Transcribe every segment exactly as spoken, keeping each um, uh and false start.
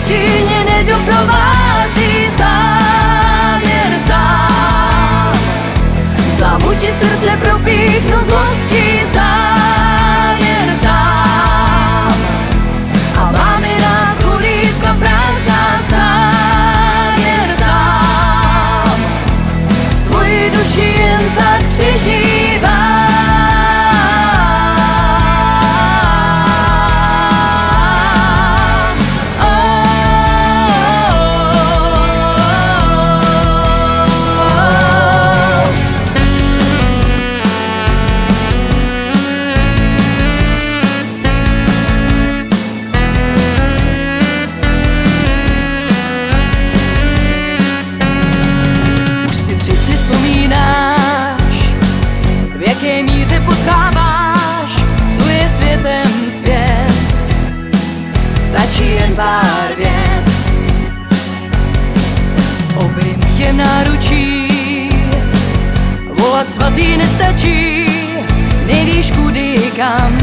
stíně nedoprovází závěr sám. Zlámu ti srdce, propíchnu zlostí závěr sám. A máme rád kulívka prázdná závěr sám. V tvoji duši jen tak přežívám. Stačí jen pár vět, obejmu tě v náručí, volat svatý nestačí, nevíš kudy kam,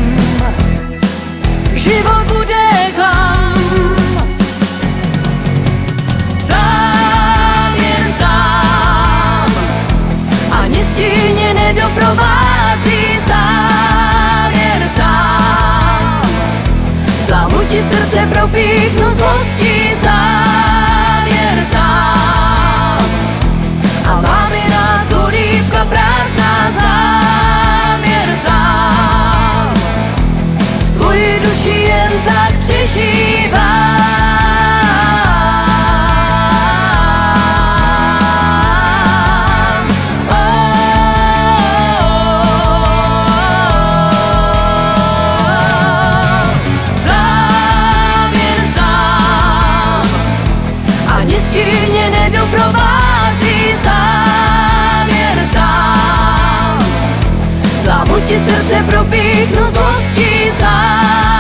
život bude klam. Závěr sám, ani stíně nedoprovází závěr sám. Zlámu ti srdce, propíchnu zlostí závěr sám. A máme rád kulívka prázdná závěr sám. V tvoji duši jen tak přežívám. Stíně nedoprovází závěr sám. Zlámu ti srdce, propíchnu zlostí sám.